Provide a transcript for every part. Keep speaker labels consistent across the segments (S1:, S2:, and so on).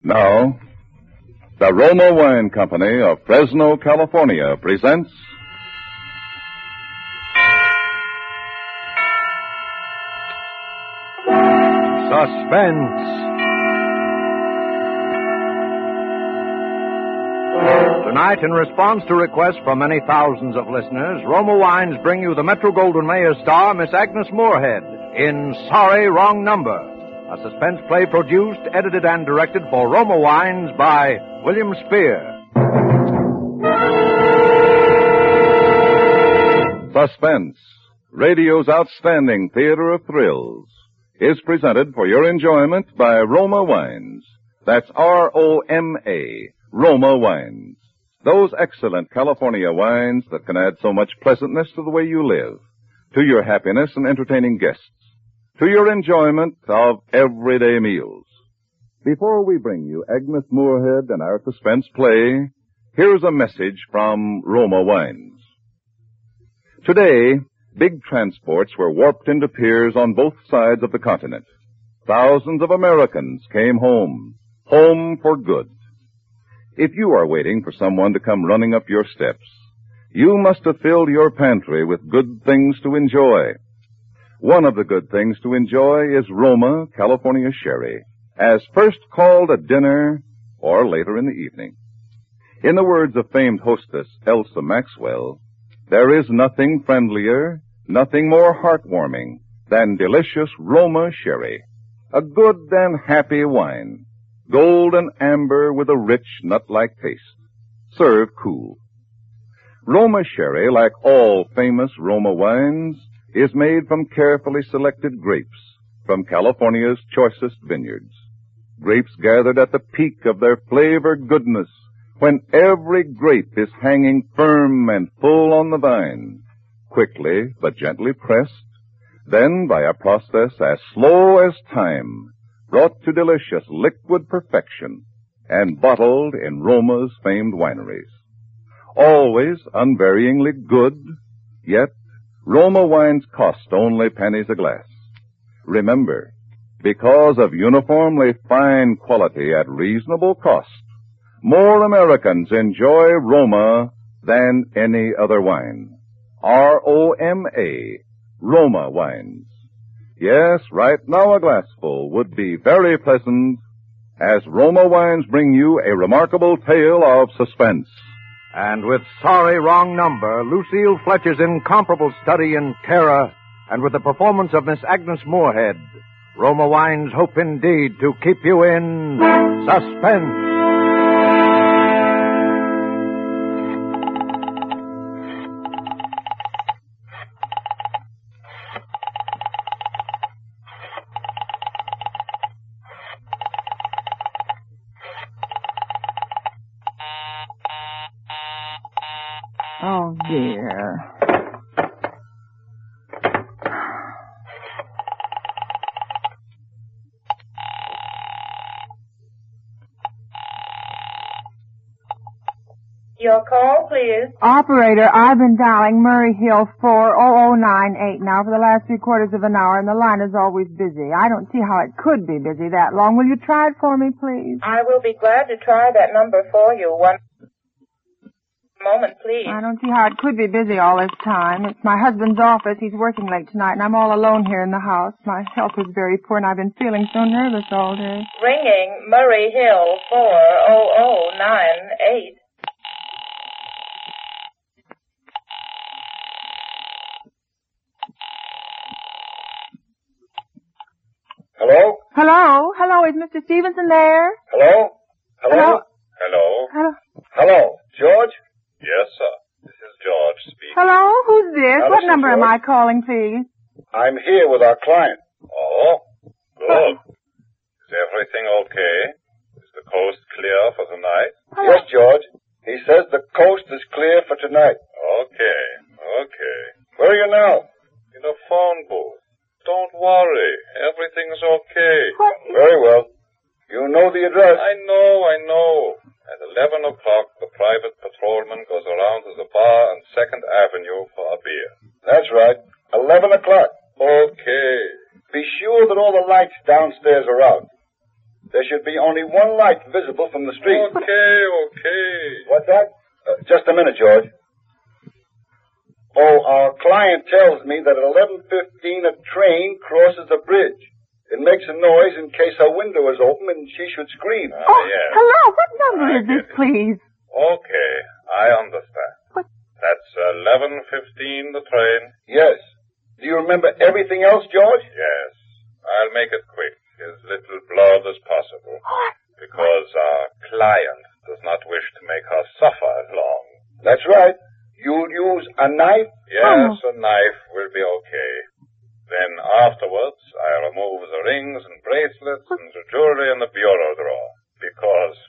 S1: Now, the Roma Wine Company of Fresno, California presents
S2: Suspense. Tonight, in response to requests from many thousands of listeners, Roma Wines bring you the Metro-Goldwyn-Mayer star, Miss Agnes Moorehead, in Sorry, Wrong Number, a suspense play produced, edited, and directed for Roma Wines by William Spear.
S1: Suspense, radio's outstanding theater of thrills, is presented for your enjoyment by Roma Wines. That's R-O-M-A, Roma Wines. Those excellent California wines that can add so much pleasantness to the way you live, to your happiness in entertaining guests, to your enjoyment of everyday meals. Before we bring you Agnes Moorehead and our suspense play, here's a message from Roma Wines. Today, big transports were warped into piers on both sides of the continent. Thousands of Americans came home for good. If you are waiting for someone to come running up your steps, you must have filled your pantry with good things to enjoy. One of the good things to enjoy is Roma California Sherry, as first called at dinner or later in the evening. In the words of famed hostess Elsa Maxwell, there is nothing friendlier, nothing more heartwarming than delicious Roma Sherry, a good and happy wine, golden amber with a rich nut-like taste. Serve cool. Roma Sherry, like all famous Roma wines, is made from carefully selected grapes from California's choicest vineyards. Grapes gathered at the peak of their flavor goodness when every grape is hanging firm and full on the vine, quickly but gently pressed, then by a process as slow as time, brought to delicious liquid perfection and bottled in Roma's famed wineries. Always unvaryingly good, yet Roma wines cost only pennies a glass. Remember, because of uniformly fine quality at reasonable cost, more Americans enjoy Roma than any other wine. R-O-M-A, Roma Wines. Yes, right now a glassful would be very pleasant as Roma Wines bring you a remarkable tale of suspense.
S2: And with Sorry, Wrong Number, Lucille Fletcher's incomparable study in terror, and with the performance of Miss Agnes Moorehead, Roma Wines hope indeed to keep you in suspense.
S3: Oh, dear.
S4: Your call, please.
S3: Operator, I've been dialing Murray Hill 40098 now for the last 3/4 of an hour, and the line is always busy. I don't see how it could be busy that long. Will you try it for me, please?
S4: I will be glad to try that number for you. One moment, please.
S3: I don't see how it could be busy all this time. It's my husband's office. He's working late tonight, and I'm all alone here in the house. My health is very poor, and I've been feeling so nervous all day.
S4: Ringing Murray Hill 40098.
S5: Hello?
S3: Hello, is Mr. Stevenson there?
S5: Hello?
S3: Hello?
S5: Hello?
S3: Hello?
S5: Hello? George?
S6: Yes, sir. This is George speaking.
S3: Hello, who's this?
S5: Now,
S3: What
S5: this is
S3: number am
S5: George.
S3: I calling, please?
S5: I'm here with our client.
S6: Oh, good. Is everything okay? Is the coast clear for the night?
S3: Hello?
S5: Yes, George. He says the coast is clear for tonight.
S6: Okay.
S5: Where are you now?
S6: In a phone booth. Don't worry. Everything's okay.
S3: What?
S5: Very well. You know the address.
S6: I know. At 11 o'clock, the private patrolman goes around to the bar on 2nd Avenue for a beer.
S5: That's right. 11 o'clock.
S6: Okay.
S5: Be sure that all the lights downstairs are out. There should be only one light visible from the street.
S6: Okay.
S5: What's that? Just a minute, George. Oh, our client tells me that at 11:15 a train crosses a bridge. It makes a noise in case her window is open and she should scream.
S6: Yes.
S3: Hello, what number is this, please?
S6: Okay, I understand.
S3: What?
S6: That's 11:15, the train.
S5: Yes. Do you remember everything else, George?
S6: Yes. I'll make it quick, as little blood as possible.
S3: What?
S6: Because our client does not wish to make her suffer long.
S5: That's right. You'll use a knife?
S6: Yes, a knife will be okay. Then afterwards, I remove the rings and bracelets and the jewelry in the bureau drawer. Because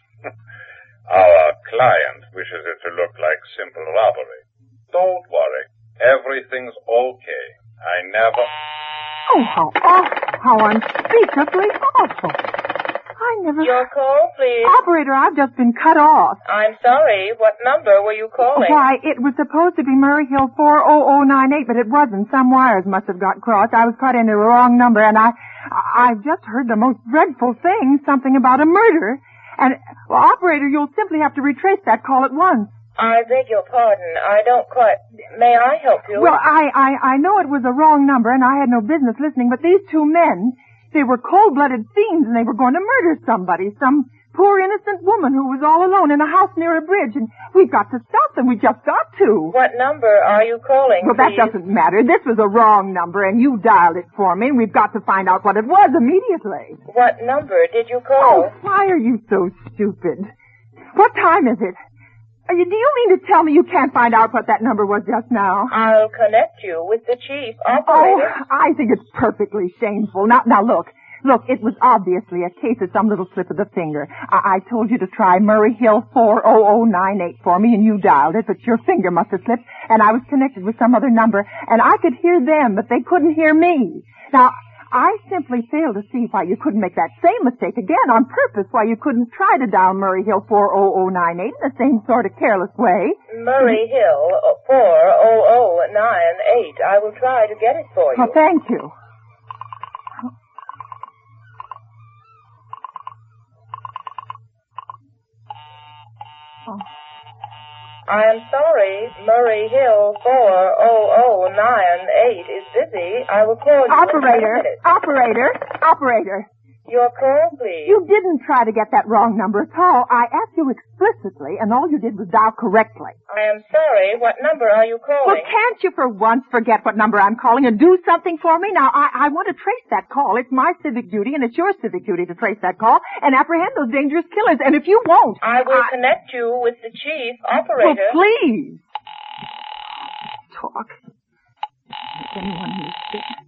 S6: our client wishes it to look like simple robbery. Don't worry. Everything's okay. I never...
S3: Oh, how awful. How unspeakably awful. I never...
S4: Your call, please.
S3: Operator, I've just been cut off.
S4: I'm sorry. What number were you calling?
S3: Why, it was supposed to be Murray Hill 40098, but it wasn't. Some wires must have got crossed. I was cut into the wrong number, and I've just heard the most dreadful thing, something about a murder. And, well, operator, you'll simply have to retrace that call at once.
S4: I beg your pardon. I don't quite... May I help you?
S3: Well, I know it was a wrong number, and I had no business listening, but these two men, they were cold-blooded fiends, and they were going to murder somebody, some poor innocent woman who was all alone in a house near a bridge, and we've got to stop them. We just got to.
S4: What number are you calling,
S3: Well,
S4: please?
S3: that doesn't matter. This was a wrong number, and you dialed it for me, and we've got to find out what it was immediately.
S4: What number did you
S3: Oh,
S4: call?
S3: why are you so stupid? What time is it? Do you mean to tell me you can't find out what that number was just now?
S4: I'll connect you with the chief
S3: Oh,
S4: operator.
S3: I think it's perfectly shameful. Now look, it was obviously a case of some little slip of the finger. I told you to try Murray Hill 40098 for me, and you dialed it, but your finger must have slipped, and I was connected with some other number, and I could hear them, but they couldn't hear me. Now, I simply fail to see why you couldn't make that same mistake again on purpose, why you couldn't try to dial Murray Hill 40098 in the same sort of careless way.
S4: Murray Hill 40098. I will try to get it for you.
S3: Well, thank you. Oh.
S4: I am sorry. Murray Hill 40098 is busy. I will call you
S3: Operator,
S4: in 10 minutes.
S3: operator.
S4: Your call, please.
S3: You didn't try to get that wrong number at all. I asked you explicitly, and all you did was dial correctly.
S4: I am sorry. What number are you
S3: Well,
S4: calling?
S3: can't you for once forget what number I'm calling and do something for me? Now, I want to trace that call. It's my civic duty, and it's your civic duty to trace that call and apprehend those dangerous killers. And if you won't...
S4: I will connect you with the chief
S3: Well,
S4: operator.
S3: please. Talk. Is anyone listening?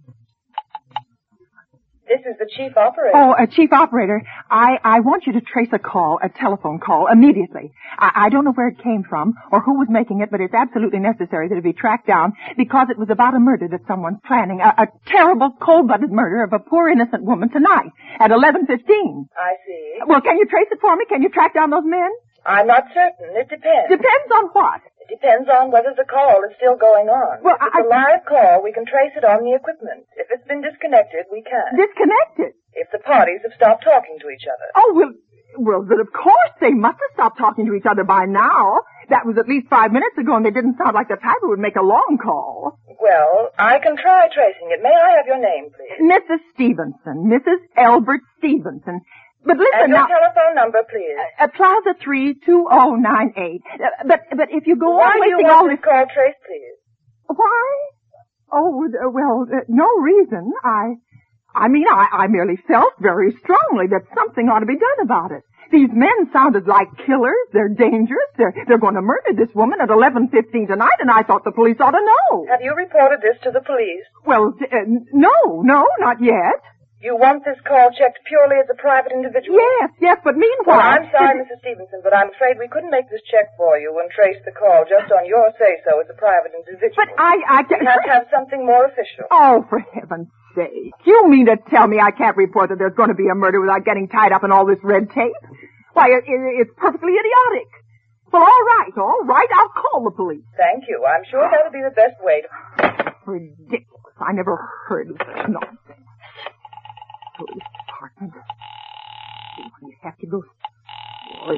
S4: This is the chief operator.
S3: Oh, Chief Operator, I want you to trace a call, a telephone call, immediately. I don't know where it came from or who was making it, but it's absolutely necessary that it be tracked down because it was about a murder that someone's planning, a terrible, cold-blooded murder of a poor innocent woman tonight at 11:15.
S4: I see.
S3: Well, can you trace it for me? Can you track down those men?
S4: I'm not certain. It depends.
S3: Depends on what?
S4: It depends on whether the call is still going on.
S3: Well,
S4: if it's a live call, we can trace it on the equipment. If it's been disconnected, we can.
S3: Disconnected.
S4: If the parties have stopped talking to each other.
S3: Oh, well, but of course they must have stopped talking to each other by now. That was at least 5 minutes ago, and they didn't sound like the type who would make a long call.
S4: Well, I can try tracing it. May I have your name, please?
S3: Mrs. Stevenson. Mrs. Elbert Stevenson. But listen
S4: And your
S3: now...
S4: telephone number, please.
S3: Plaza 32098. But if you go
S4: Why
S3: on
S4: do you
S3: wasting all
S4: want
S3: this...
S4: this call traced, please?
S3: Why? Oh, no reason. I merely felt very strongly that something ought to be done about it. These men sounded like killers. They're dangerous. They're going to murder this woman at 11:15 tonight, and I thought the police ought to know.
S4: Have you reported this to the police?
S3: Well, no, not yet.
S4: You want this call checked purely as a private individual?
S3: Yes, but meanwhile...
S4: Well, I'm sorry, Mrs. Stevenson, but I'm afraid we couldn't make this check for you and trace the call just on your say-so as a private individual.
S3: But I
S4: We have to have something more official.
S3: Oh, for heaven's sake. You mean to tell me I can't report that there's going to be a murder without getting tied up in all this red tape? Why, it's perfectly idiotic. Well, all right, I'll call the police.
S4: Thank you. I'm sure that'll be the best way to...
S3: Ridiculous. I never heard of such nonsense. Police department. You have to go. Oh,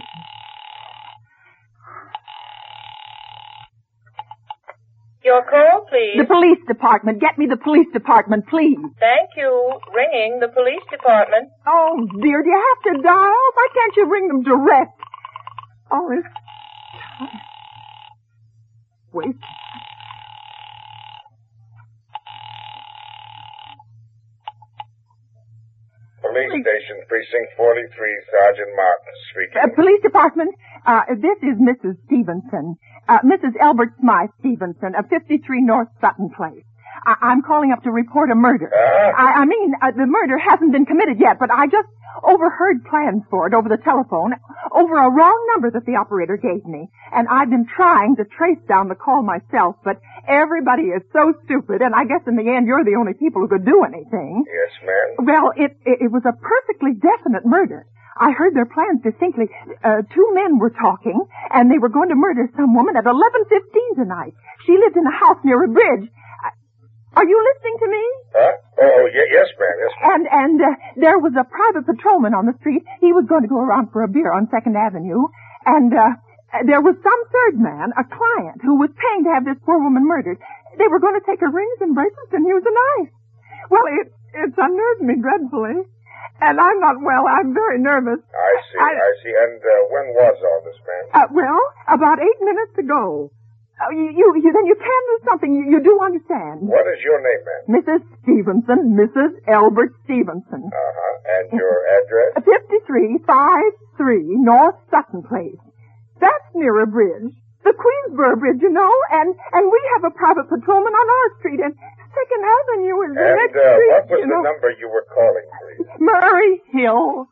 S4: Your call, please.
S3: the police department. Get me the police department, please.
S4: Thank you. Ringing the police department.
S3: Oh, dear, do you have to dial? Why can't you ring them direct? Oh, it's... Wait.
S6: Police Station, Precinct 43, Sergeant Martin speaking.
S3: Police department, this is Mrs. Stevenson. Mrs. Elbert Smythe Stevenson of 53 North Sutton Place. I'm calling up to report a murder. I mean, the murder hasn't been committed yet, but I just overheard plans for it over the telephone, over a wrong number that the operator gave me. And I've been trying to trace down the call myself, but everybody is so stupid, and I guess in the end you're the only people who could do anything.
S6: Yes, ma'am.
S3: Well, it was a perfectly definite murder. I heard their plans distinctly. Two men were talking, and they were going to murder some woman at 11:15 tonight. She lived in a house near a bridge. Are you listening to me?
S6: Huh? Oh, yes, ma'am. Yes, ma'am.
S3: And there was a private patrolman on the street. He was going to go around for a beer on 2nd Avenue. And there was some third man, a client, who was paying to have this poor woman murdered. They were going to take her rings and bracelets and use a knife. Well, it's unnerved me dreadfully. And I'm not well. I'm very nervous.
S6: I see. And when was all this, ma'am?
S3: Well, about 8 minutes ago. Then you can do something. You do understand.
S6: What is your name, ma'am?
S3: Mrs. Stevenson, Mrs. Albert Stevenson.
S6: And your address?
S3: 5353 North Sutton Place. That's near a bridge. The Queensboro Bridge, you know, and we have a private patrolman on our street, and 2nd Avenue is the next street,
S6: what was the number you were calling, please?
S3: Murray Hill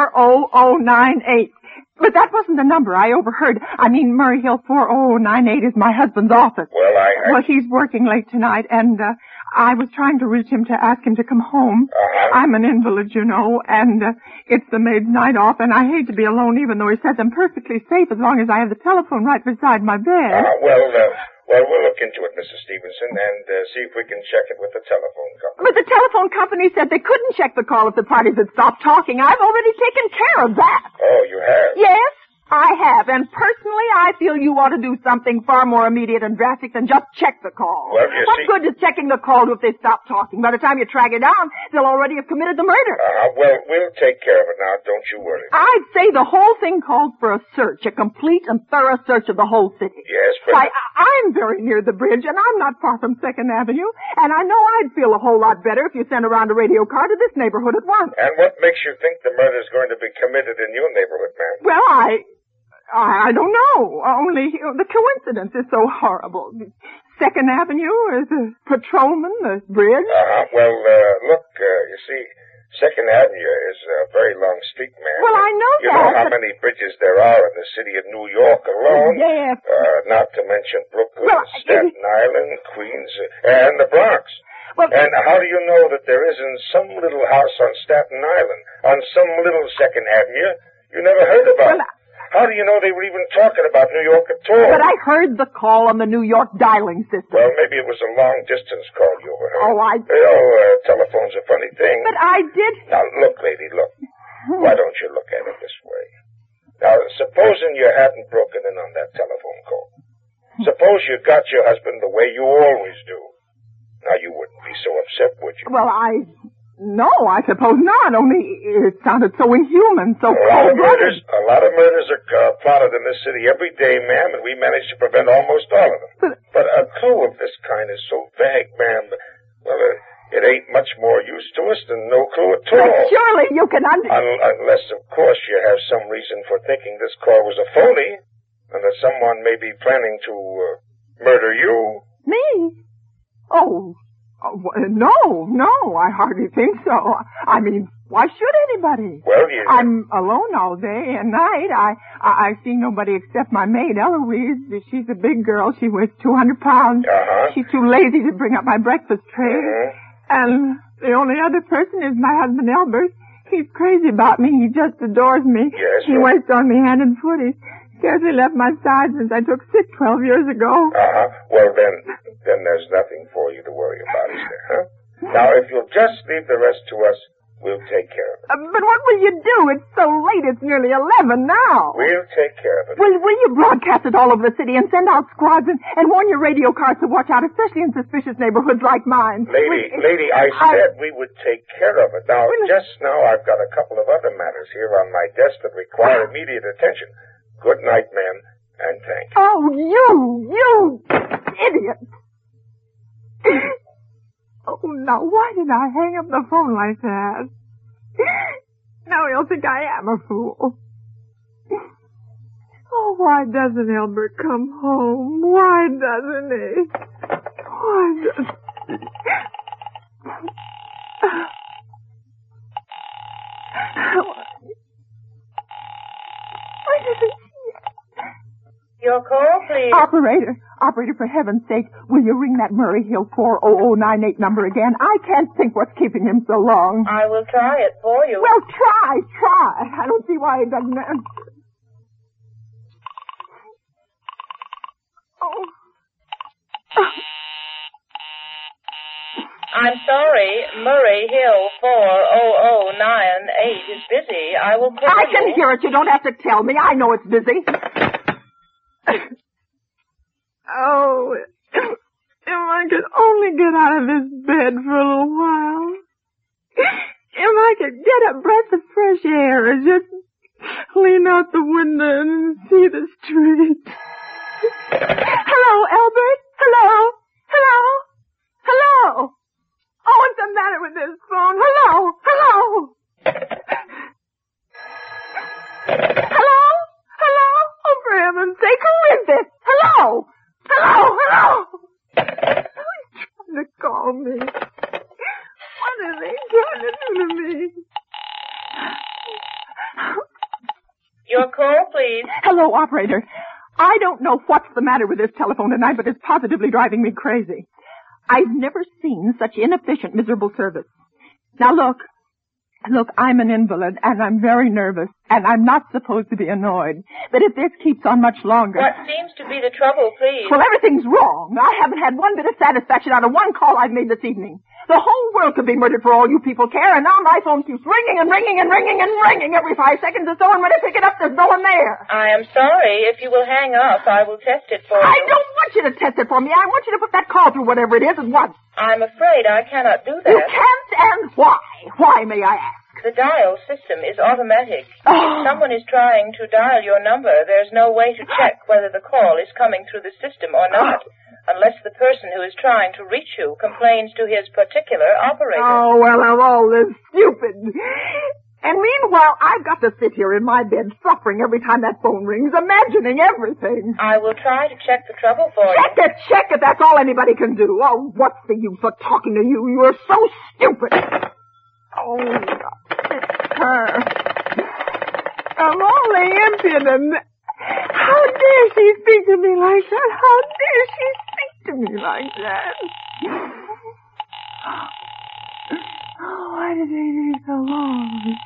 S3: 40098. But that wasn't the number I overheard. I mean, Murray Hill 40098 is my husband's office.
S6: Well,
S3: he's working late tonight, and I was trying to reach him to ask him to come home. I'm an invalid, you know, and it's the maid's night off, and I hate to be alone, even though he says I'm perfectly safe as long as I have the telephone right beside my bed.
S6: Well, we'll look into it, Mrs. Stevenson, and see if we can check it with the telephone company.
S3: But the telephone company said they couldn't check the call if the parties had stopped talking. I've already taken care of that.
S6: Oh, you have?
S3: Yes, I have. And personally, I feel you ought to do something far more immediate and drastic than just check the call.
S6: Well,
S3: what good is checking the call if they stop talking? By the time you track it down, they'll already have committed the murder.
S6: Well, we'll take care of it now. Don't you worry.
S3: I'd say the whole thing calls for a search, a complete and thorough search of the whole city.
S6: Yes, but...
S3: I'm very near the bridge, and I'm not far from 2nd Avenue, and I know I'd feel a whole lot better if you sent around a radio car to this neighborhood at once.
S6: And what makes you think the murder's going to be committed in your neighborhood, ma'am?
S3: Well, I don't know. Only the coincidence is so horrible. 2nd Avenue is a patrolman, the bridge.
S6: Well, look, you see, 2nd Avenue is a very long street, ma'am.
S3: Well, I know
S6: you know how many bridges there are in the city of New York alone?
S3: Yes.
S6: Not to mention Brooklyn, Staten Island, Queens, and the Bronx.
S3: Well,
S6: and how do you know that there isn't some little house on Staten Island, on some little 2nd Avenue you never heard about?
S3: Well,
S6: how do you know they were even talking about New York at all?
S3: But I heard the call on the New York dialing system.
S6: Well, maybe it was a long-distance call you overheard.
S3: Oh,
S6: telephone's a funny thing.
S3: But I did...
S6: Now, look, lady, look. Why don't you look at it this way? Now, supposing you hadn't broken in on that telephone call. Suppose you got your husband the way you always do. Now, you wouldn't be so upset, would you?
S3: Well, No, I suppose not, only it sounded so inhuman, so
S6: cold-blooded. A lot of murders are plotted in this city every day, ma'am, and we manage to prevent almost all of them. But a clue of this kind is so vague, ma'am. Well, it ain't much more use to us than no clue at all.
S3: But surely you can
S6: Unless, of course, you have some reason for thinking this call was a phony, and that someone may be planning to murder you.
S3: Me? Oh, no, I hardly think so. I mean, why should anybody?
S6: Well,
S3: I'm alone all day and night. I see nobody except my maid, Eloise. She's a big girl. She weighs 200 pounds. She's too lazy to bring up my breakfast tray. And the only other person is my husband, Albert. He's crazy about me. He just adores me.
S6: Yes,
S3: he waits on me hand and foot. He's scarcely left my side since I took sick 12 years ago.
S6: Well, then there's nothing for you to worry about, is there, huh? Now, if you'll just leave the rest to us,
S7: We'll take care of it.
S3: But what will you do? It's so late. It's nearly 11 now.
S7: We'll take care of it.
S3: Will you broadcast it all over the city and send out squads and warn your radio cars to watch out, especially in suspicious neighborhoods like mine?
S7: Lady, I said we would take care of it. Now, just now I've got a couple of other matters here on my desk that require immediate attention. Good night, ma'am, and thank you.
S3: Oh, you idiot. Oh, now, why did I hang up the phone like that? Now he'll think I am a fool. Oh, why doesn't Albert come home? Why doesn't he? Why doesn't he? Why doesn't he?
S4: Your call, please.
S3: Operator, for heaven's sake, will you ring that Murray Hill 40098 number again? I can't think what's keeping him so long.
S4: I will try it for you.
S3: Well, try. I don't see why he doesn't answer. Oh.
S4: I'm sorry, Murray Hill 40098 is busy. I will call you.
S3: I can hear it. You don't have to tell me. I know it's busy. Oh, if I could only get out of this bed for a little while. If I could get a breath of fresh air and just lean out the window and see the street. Hello, Albert? Hello? Oh, what's the matter with this phone? Hello? Oh, for heaven's sake, who is this? Hello? Who's trying to call me? What are they trying to do to me?
S4: Your call, please.
S3: Hello, operator. I don't know what's the matter with this telephone tonight, but it's positively driving me crazy. I've never seen such inefficient, miserable service. Now look, I'm an invalid, and I'm very nervous, and I'm not supposed to be annoyed. But if this keeps on much longer...
S4: What seems to be the trouble, please?
S3: Well, everything's wrong. I haven't had one bit of satisfaction out of one call I've made this evening. The whole world could be murdered for all you people care, and now my phone keeps ringing and ringing and ringing and ringing every 5 seconds or so, and when I pick it up, there's no one there.
S4: I am sorry. If you will hang up, I will test it for you.
S3: I don't want you to test it for me. I want you to put that call through whatever it is at once.
S4: I'm afraid I cannot do that.
S3: You can't, and why? Why, may I ask?
S4: The dial system is automatic. If someone is trying to dial your number, there's no way to check whether the call is coming through the system or not, unless the person who is trying to reach you complains to his particular operator.
S3: Oh, well, I'm all this stupid. And meanwhile, I've got to sit here in my bed suffering every time that phone rings, imagining everything.
S4: I will try to check the trouble for you.
S3: Check it. That's all anybody can do. Oh, what's the use of talking to you? You're so stupid. Oh, God. It's her. I'm only impudent. How dare she speak to me like that? How dare she speak to me like that? Oh, why did they take so long?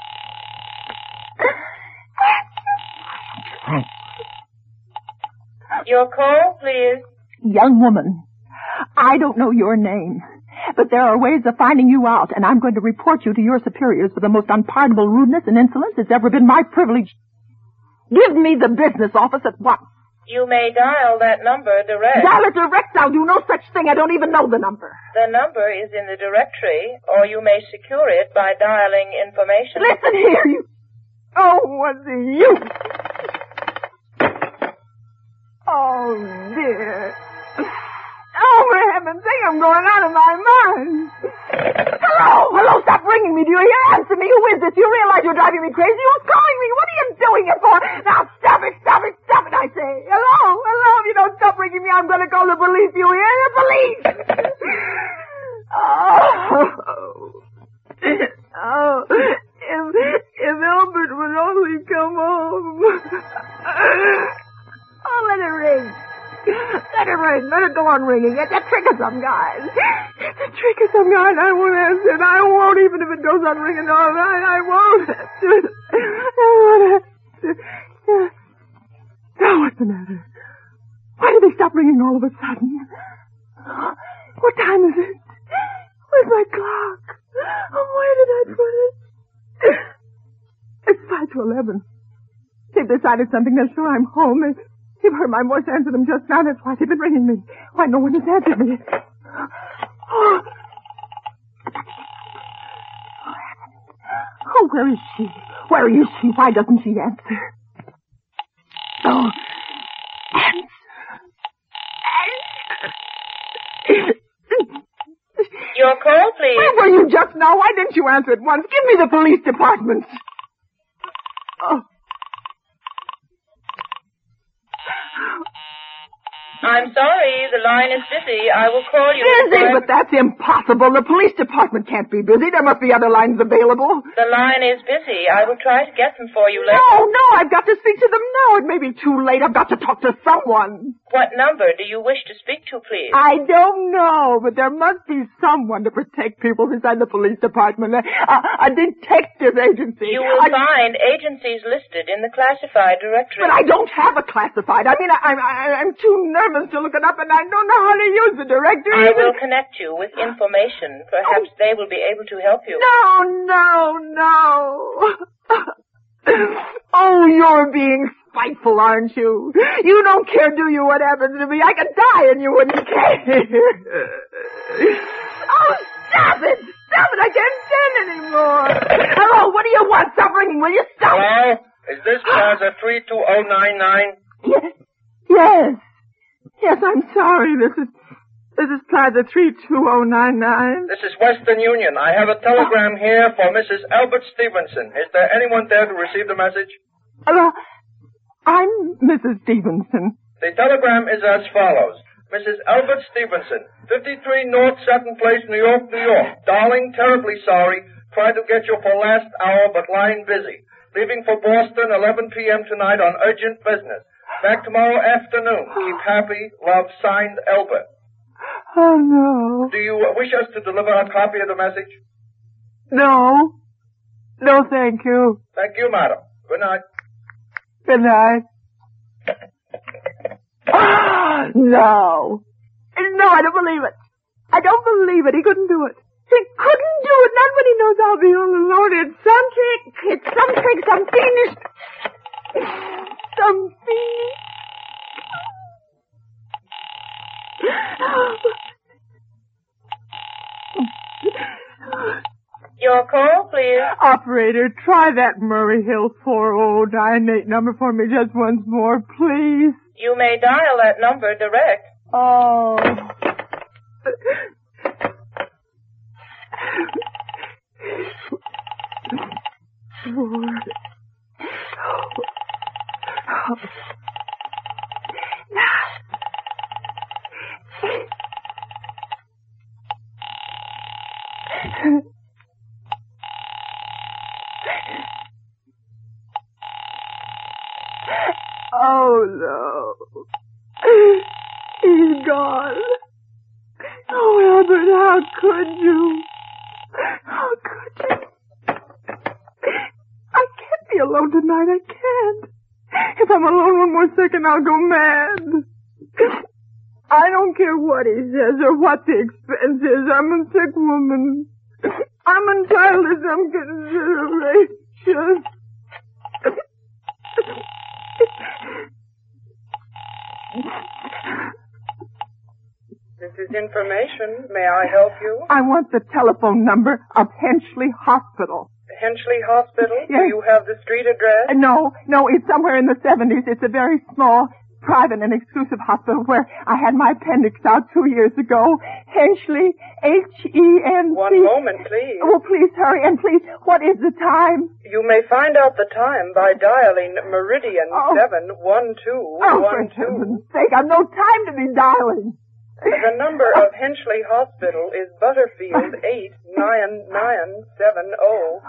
S4: Your call, please.
S3: Young woman, I don't know your name, but there are ways of finding you out, and I'm going to report you to your superiors for the most unpardonable rudeness and insolence it's ever been my privilege. Give me the business office at once.
S4: You may dial that number direct.
S3: Dial it direct? I'll do no such thing. I don't even know the number.
S4: The number is in the directory, or you may secure it by dialing information.
S3: Listen here, you... Oh, what's the use? Oh, dear. Oh, for heaven's sake, I'm going out of my mind. Hello, stop ringing me. Do you hear? Answer me. Who is this? You realize you're driving me crazy? Who's calling me? What are you doing it for? Now, stop it, I say. Hello, if you don't stop ringing me, I'm going to call the police. You hear? The police! If Albert would only come home. Oh, let it ring. Let it ring. Let it go on ringing. It's a trick of some kind. I won't answer it. I won't, even if it goes on ringing all night. I won't answer it. Now, what's the matter? Why did they stop ringing all of a sudden? What time is it? Where's my clock? Oh, where did I put it? It's 5 to 11. They've decided something. They're sure I'm home. They've heard my voice answer them just now. That's why they've been ringing me. Why, no one has answered me. Oh, where is she? Where is she? Why doesn't she answer? Oh, answer.
S4: Your call, please.
S3: Where were you just now? Why didn't you answer at once? Give me the police department. Oh.
S4: I'm sorry, the line is busy. I will call you.
S3: Busy? But that's impossible. The police department can't be busy. There must be other lines available.
S4: The line is busy. I will try to get them for you later.
S3: No, I've got to speak to them now. It may be too late. I've got to talk to someone.
S4: What number do you wish to speak to, please?
S3: I don't know, but there must be someone to protect people inside the police department. A detective agency.
S4: You will find agencies listed in the classified directory.
S3: But I don't have a classified. I mean, I'm too nervous to look it up, and I don't know how to use the directory.
S4: I will connect you with information. Perhaps they will be able to help you.
S3: No. Oh, you're being spiteful, aren't you? You don't care, do you, what happens to me? I could die and you wouldn't care. Oh, stop it! I can't stand anymore. Hello, what do you want? Stop ringing, will you? Stop.
S8: Hello? Is this Plaza 32099?
S3: Yes, I'm sorry. This is Plaza 32099.
S8: This is Western Union. I have a telegram here for Mrs. Albert Stevenson. Is there anyone there to receive the message?
S3: I'm Mrs. Stevenson.
S8: The telegram is as follows. Mrs. Albert Stevenson, 53 North Sutton Place, New York, New York. Darling, terribly sorry. Tried to get you for last hour, but line busy. Leaving for Boston, 11 p.m. tonight on urgent business. Back tomorrow afternoon. Keep happy. Love, signed, Albert.
S3: Oh, no.
S8: Do you wish us to deliver a copy of the message?
S3: No, thank you.
S8: Thank you, madam. Good night.
S3: Good night. No, I don't believe it. I don't believe it. He couldn't do it. He couldn't do it. Not when he knows I'll be all alone. It's some trick, some fiendish.
S4: Your call, please.
S3: Operator, try that Murray Hill 4098 number for me just once more, please.
S4: You may dial that number direct.
S3: Oh. Oh, no. He's gone. Oh, Albert, how could you? How could you? I can't be alone tonight. I can't. If I'm alone one more second, I'll go mad. I don't care what he says or what the expense is. I'm a sick woman. I'm entitled to some consideration.
S9: This is information. May I help you?
S3: I want the telephone number of Henchley Hospital.
S9: Henchley Hospital?
S3: Yes.
S9: Do you have the street address?
S3: No, it's somewhere in the 70s. It's a very small, private and exclusive hospital where I had my appendix out 2 years ago. Henchley, H-E-N-C.
S9: One moment, please.
S3: Oh, please hurry, and please, what is the time?
S9: You may find out the time by dialing Meridian 71212.
S3: Oh, for heaven's sake, I've no time to be dialing.
S9: The number of Henchley Hospital is Butterfield 89970.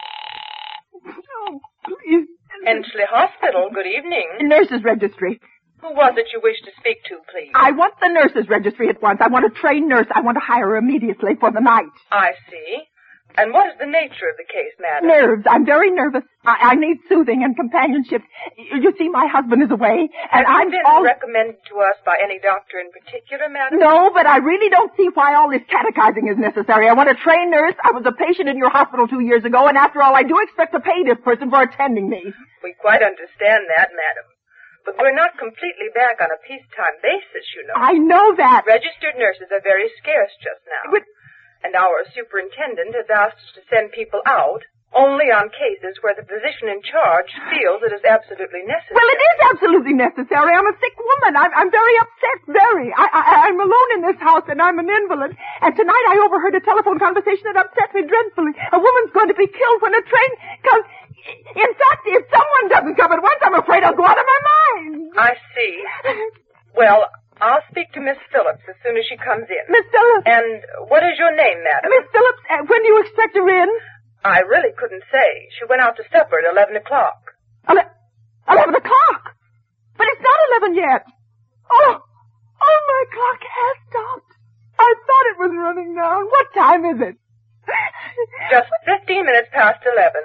S3: Please.
S4: Henchley Hospital, good evening.
S3: Nurse's registry.
S9: Who was it you wished to speak to, please?
S3: I want the nurses' registry at once. I want a trained nurse. I want to hire her immediately for the night.
S9: I see. And what is the nature of the case, madam?
S3: Nerves. I'm very nervous. I need soothing and companionship. You see, my husband is away, and
S9: Have you been recommended to us by any doctor in particular, madam?
S3: No, but I really don't see why all this catechizing is necessary. I want a trained nurse. I was a patient in your hospital 2 years ago, and after all, I do expect to pay this person for attending me.
S9: We quite understand that, madam. But we're not completely back on a peacetime basis, you know.
S3: I know that.
S9: Registered nurses are very scarce just now.
S3: But
S9: and our superintendent has asked us to send people out only on cases where the physician in charge feels it is absolutely necessary.
S3: Well, it is absolutely necessary. I'm a sick woman. I'm very upset, very. I'm alone in this house, and I'm an invalid. And tonight I overheard a telephone conversation that upset me dreadfully. A woman's going to be killed when a train comes. In fact, if someone doesn't come at once, I'm afraid I'll go out of my mind.
S9: I see. Well, I'll speak to Miss Phillips as soon as she comes in.
S3: Miss Phillips?
S9: And what is your name, madam?
S3: Miss Phillips, when do you expect her in?
S9: I really couldn't say. She went out to supper at 11 o'clock.
S3: 11 o'clock? But it's not 11 yet. Oh, my clock has stopped. I thought it was running down. What time is it?
S9: Just 15 minutes past 11.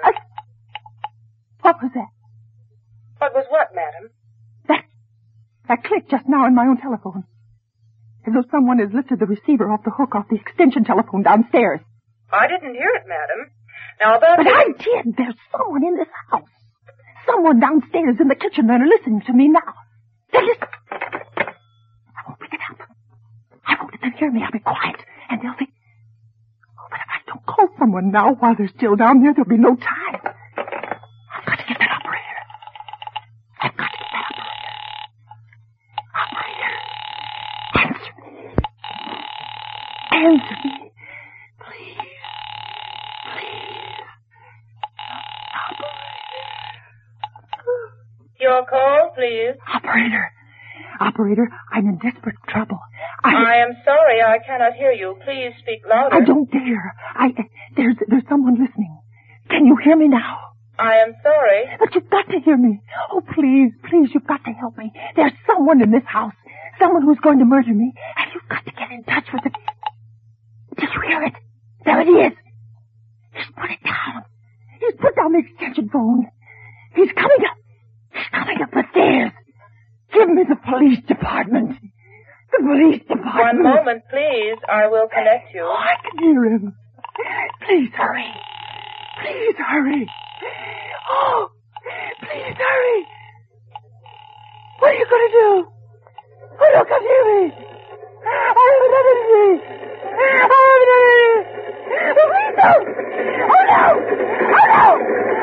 S3: What was that?
S9: What was what, madam?
S3: That clicked just now in my own telephone. As though someone has lifted the receiver off the hook off the extension telephone downstairs.
S9: I didn't hear it, madam. Now, about...
S3: But I did. There's someone in this house. Someone downstairs in the kitchen that are listening to me now. They're listening. I won't pick it up. I won't let them hear me. I'll be quiet. And they'll think... Oh, but if I don't call someone now while they're still down there, there'll be no time. I've got to get that operator. I've got to get that operator. Operator, answer me. Answer me. Please.
S4: Your call, please.
S3: Operator, I'm in desperate trouble.
S4: I am sorry, I cannot hear you. Please speak louder.
S3: I don't dare. There's someone listening. Can you hear me now?
S4: I am sorry.
S3: But you've got to hear me. Oh, please, you've got to help me. There's someone in this house. Someone who's going to murder me. And you've got to get in touch with it. Did you hear it? There it is. He's put it down. He's put down the extension phone. He's coming up the stairs. Give me the police department. The police department.
S4: One moment, please. I will connect you.
S3: Oh, I can hear him. Please hurry. Oh, please hurry. What are you going to do? Oh, no, come hear me. I haven't done anything. Please don't. Oh, no.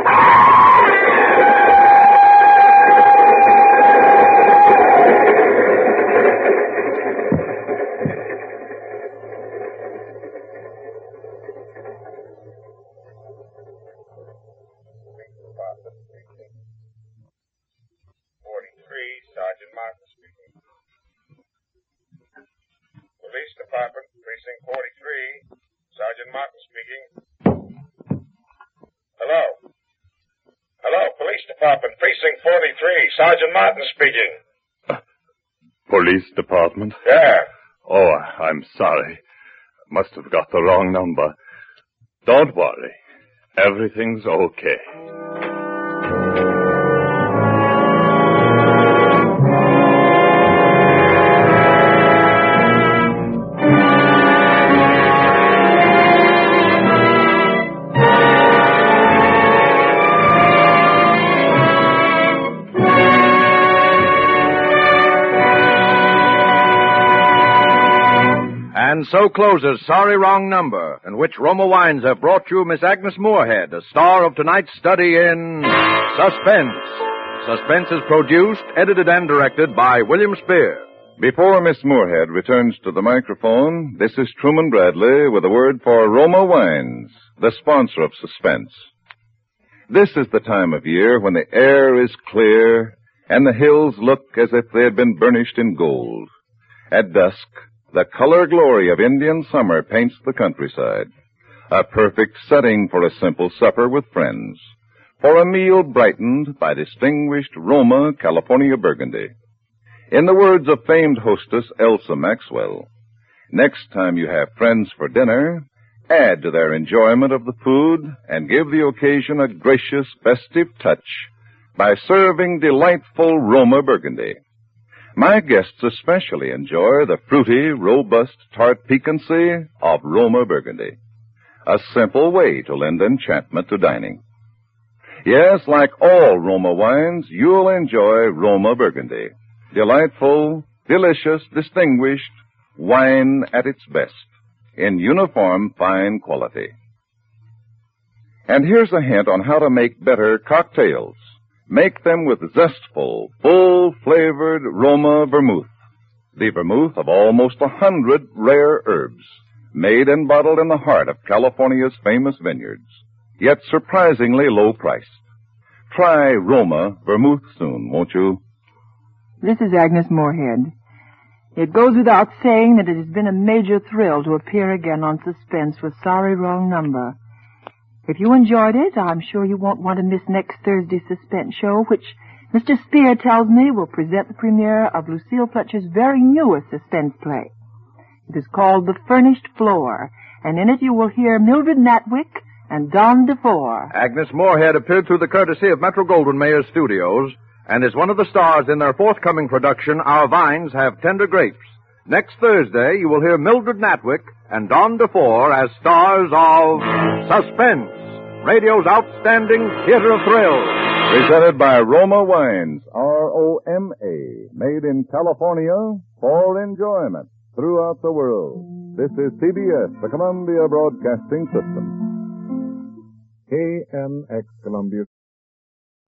S7: Sergeant Martin speaking. Police Department, Precinct 43. Sergeant Martin speaking. Hello, Police Department, Precinct 43. Sergeant Martin speaking.
S10: Police Department?
S7: Yeah.
S10: Oh, I'm sorry. Must have got the wrong number. Don't worry. Everything's okay.
S2: And so closes Sorry Wrong Number, in which Roma Wines have brought you Miss Agnes Moorehead, a star of tonight's study in Suspense. Suspense is produced, edited, and directed by William Spear.
S1: Before Miss Moorehead returns to the microphone, this is Truman Bradley with a word for Roma Wines, the sponsor of Suspense. This is the time of year when the air is clear and the hills look as if they had been burnished in gold. At dusk, the color glory of Indian summer paints the countryside. A perfect setting for a simple supper with friends. For a meal brightened by distinguished Roma California Burgundy. In the words of famed hostess Elsa Maxwell, next time you have friends for dinner, add to their enjoyment of the food and give the occasion a gracious, festive touch by serving delightful Roma Burgundy. My guests especially enjoy the fruity, robust, tart piquancy of Roma Burgundy, a simple way to lend enchantment to dining. Yes, like all Roma wines, you'll enjoy Roma Burgundy. Delightful, delicious, distinguished wine at its best, in uniform fine quality. And here's a hint on how to make better cocktails. Make them with zestful, full-flavored Roma vermouth, the vermouth of almost 100 rare herbs, made and bottled in the heart of California's famous vineyards, yet surprisingly low-priced. Try Roma vermouth soon, won't you?
S3: This is Agnes Moorehead. It goes without saying that it has been a major thrill to appear again on Suspense with Sorry Wrong Number. If you enjoyed it, I'm sure you won't want to miss next Thursday's Suspense show, which Mr. Spear tells me will present the premiere of Lucille Fletcher's very newest suspense play. It is called The Furnished Floor, and in it you will hear Mildred Natwick and Don DeFore.
S2: Agnes Moorehead appeared through the courtesy of Metro-Goldwyn-Mayer Studios and is one of the stars in their forthcoming production, Our Vines Have Tender Grapes. Next Thursday, you will hear Mildred Natwick and Don DeFore as stars of Suspense, radio's outstanding theater of thrills.
S1: Presented by Roma Wines, R-O-M-A, made in California for enjoyment throughout the world. This is CBS, the Columbia Broadcasting System.
S11: KNX Columbia